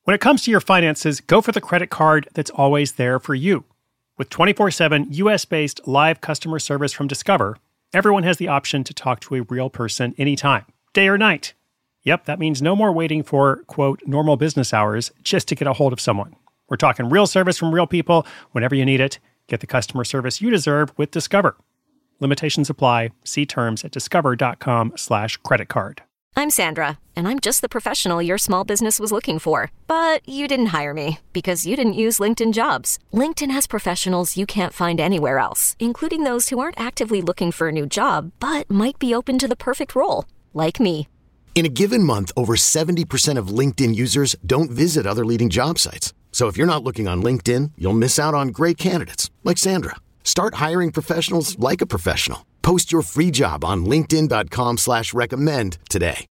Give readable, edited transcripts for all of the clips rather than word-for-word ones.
When it comes to your finances, go for the credit card that's always there for you. With 24/7 US-based live customer service from Discover, everyone has the option to talk to a real person anytime, day or night. Yep, that means no more waiting for, quote, normal business hours just to get a hold of someone. We're talking real service from real people whenever you need it. Get the customer service you deserve with Discover. Limitations apply. See terms at discover.com/creditcard. I'm Sandra, and I'm just the professional your small business was looking for. But you didn't hire me because you didn't use LinkedIn Jobs. LinkedIn has professionals you can't find anywhere else, including those who aren't actively looking for a new job, but might be open to the perfect role, like me. In a given month, over 70% of LinkedIn users don't visit other leading job sites. So if you're not looking on LinkedIn, you'll miss out on great candidates like Sandra. Start hiring professionals like a professional. Post your free job on linkedin.com/recommend today.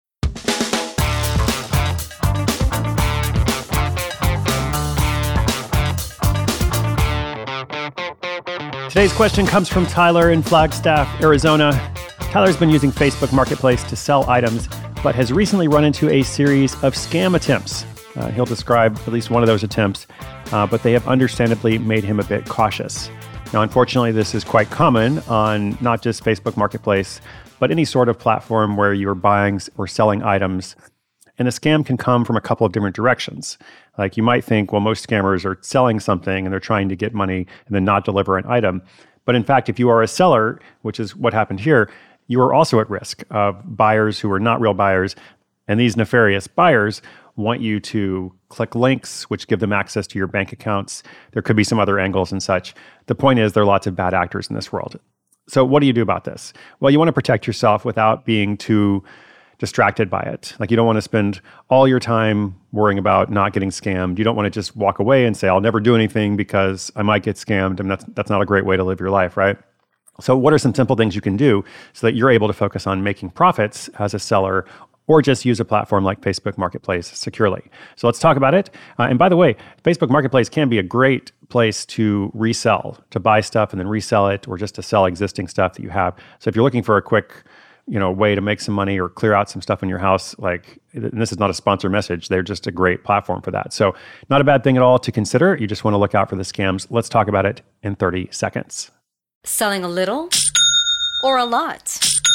Today's question comes from Tyler in Flagstaff, Arizona. Tyler's been using Facebook Marketplace to sell items, but has recently run into a series of scam attempts. He'll describe at least one of those attempts, but they have understandably made him a bit cautious. Now, unfortunately, this is quite common on not just Facebook Marketplace, but any sort of platform where you're buying or selling items. And the scam can come from a couple of different directions. Like you might think, well, most scammers are selling something and they're trying to get money and then not deliver an item. But in fact, if you are a seller, which is what happened here, you are also at risk of buyers who are not real buyers. And these nefarious buyers want you to click links, which give them access to your bank accounts. There could be some other angles and such. The point is, there are lots of bad actors in this world. So what do you do about this? Well, you want to protect yourself without being too distracted by it. Like you don't want to spend all your time worrying about not getting scammed. You don't want to just walk away and say, I'll never do anything because I might get scammed. And that's not a great way to live your life, right? So what are some simple things you can do so that you're able to focus on making profits as a seller, or just use a platform like Facebook Marketplace securely? So let's talk about it. And by the way, Facebook Marketplace can be a great place to resell, to buy stuff and then resell it, or just to sell existing stuff that you have. So if you're looking for a quick, way to make some money or clear out some stuff in your house, and this is not a sponsor message, they're just a great platform for that. So not a bad thing at all to consider. You just want to look out for the scams. Let's talk about it in 30 seconds. Selling a little or a lot?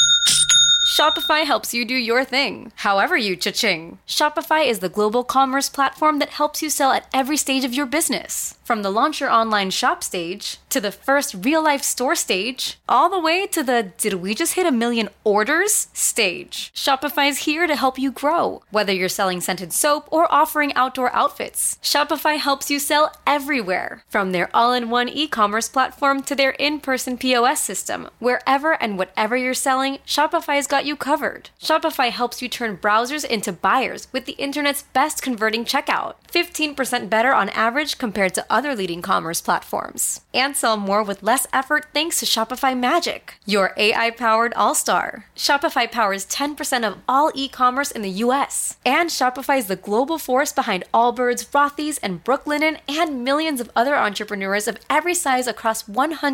Shopify helps you do your thing, however you cha-ching. Shopify is the global commerce platform that helps you sell at every stage of your business. From the launch your online shop stage, to the first real-life store stage, all the way to the did we just hit 1 million orders stage. Shopify's here to help you grow. Whether you're selling scented soap or offering outdoor outfits, Shopify helps you sell everywhere. From their all-in-one e-commerce platform to their in-person POS system, wherever and whatever you're selling, Shopify's got you covered. Shopify helps you turn browsers into buyers with the internet's best converting checkout. 15% better on average compared to other leading commerce platforms. And sell more with less effort thanks to Shopify Magic, your AI-powered all-star. Shopify powers 10% of all e-commerce in the US. And Shopify is the global force behind Allbirds, Rothy's, and Brooklinen, and millions of other entrepreneurs of every size across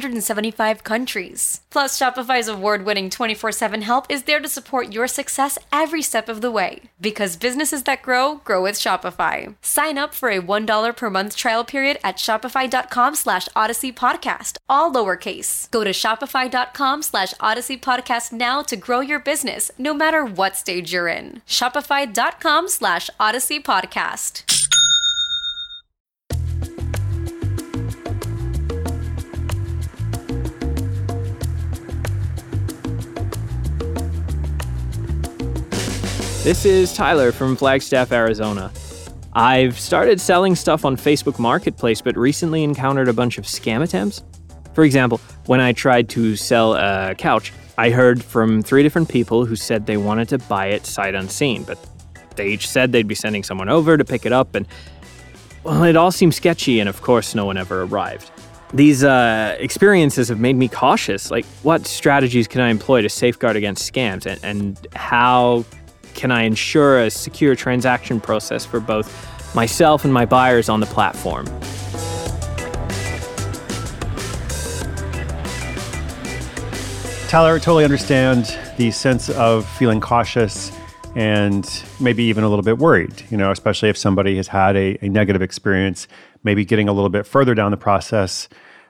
175 countries. Plus, Shopify's award-winning 24/7 help is there to support your success every step of the way. Because businesses that grow with Shopify. Sign up for a $1 per month trial period at shopify.com/Odyssey Podcast, all lowercase. Go to shopify.com/Odyssey Podcast now to grow your business, no matter what stage you're in. Shopify.com/Odyssey Podcast. This is Tyler from Flagstaff, Arizona. I've started selling stuff on Facebook Marketplace, but recently encountered a bunch of scam attempts. For example, when I tried to sell a couch, I heard from 3 different people who said they wanted to buy it sight unseen, but they each said they'd be sending someone over to pick it up, and well, it all seemed sketchy, and of course, no one ever arrived. These experiences have made me cautious. Like, what strategies can I employ to safeguard against scams, and how can I ensure a secure transaction process for both myself and my buyers on the platform? Tyler, I totally understand the sense of feeling cautious. and maybe even a little bit worried, especially if somebody has had a negative experience, maybe getting a little bit further down the process,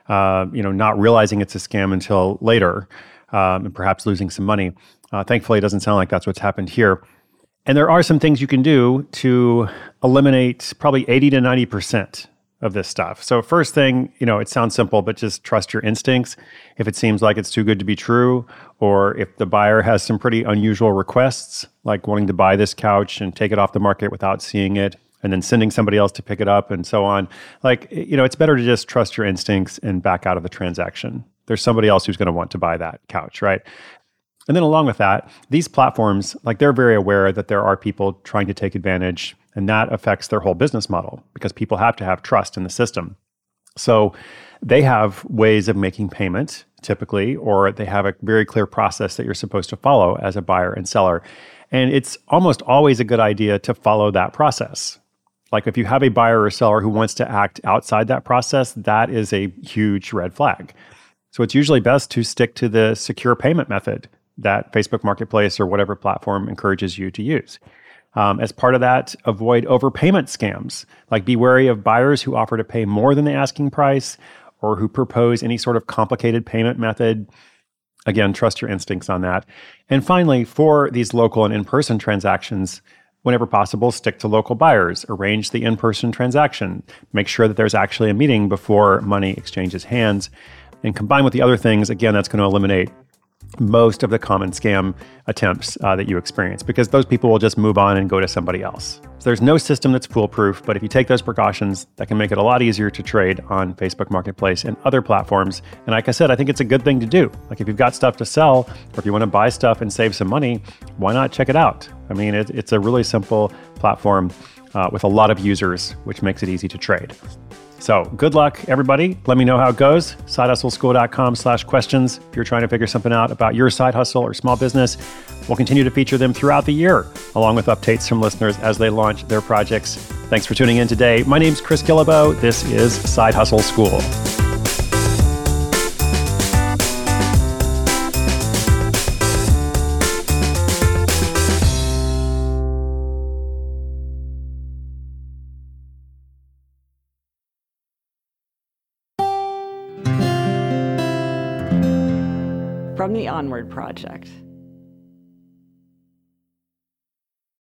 not realizing it's a scam until later, and perhaps losing some money. Thankfully, it doesn't sound like that's what's happened here. And there are some things you can do to eliminate probably 80 to 90% of this stuff. So first thing, it sounds simple, but just trust your instincts. If it seems like it's too good to be true, or if the buyer has some pretty unusual requests, like wanting to buy this couch and take it off the market without seeing it, and then sending somebody else to pick it up and so on, it's better to just trust your instincts and back out of the transaction. There's somebody else who's going to want to buy that couch, right? And then along with that, these platforms, they're very aware that there are people trying to take advantage, and that affects their whole business model because people have to have trust in the system. So they have ways of making payment typically, or they have a very clear process that you're supposed to follow as a buyer and seller. And it's almost always a good idea to follow that process. Like if you have a buyer or seller who wants to act outside that process, that is a huge red flag. So it's usually best to stick to the secure payment method that Facebook Marketplace or whatever platform encourages you to use. As part of that, avoid overpayment scams. Be wary of buyers who offer to pay more than the asking price or who propose any sort of complicated payment method. Again, trust your instincts on that. And finally, for these local and in-person transactions, whenever possible, stick to local buyers. Arrange the in-person transaction. Make sure that there's actually a meeting before money exchanges hands. And combined with the other things, again, that's going to eliminate most of the common scam attempts that you experience, because those people will just move on and go to somebody else. So there's no system that's foolproof, but if you take those precautions, that can make it a lot easier to trade on Facebook Marketplace and other platforms. And like I said, I think it's a good thing to do. If you've got stuff to sell, or if you want to buy stuff and save some money, why not check it out? I mean, it's a really simple platform with a lot of users, which makes it easy to trade. So good luck, everybody. Let me know how it goes. SideHustleSchool.com/questions. If you're trying to figure something out about your side hustle or small business, we'll continue to feature them throughout the year, along with updates from listeners as they launch their projects. Thanks for tuning in today. My name's Chris Guillebeau. This is Side Hustle School. From the Onward Project.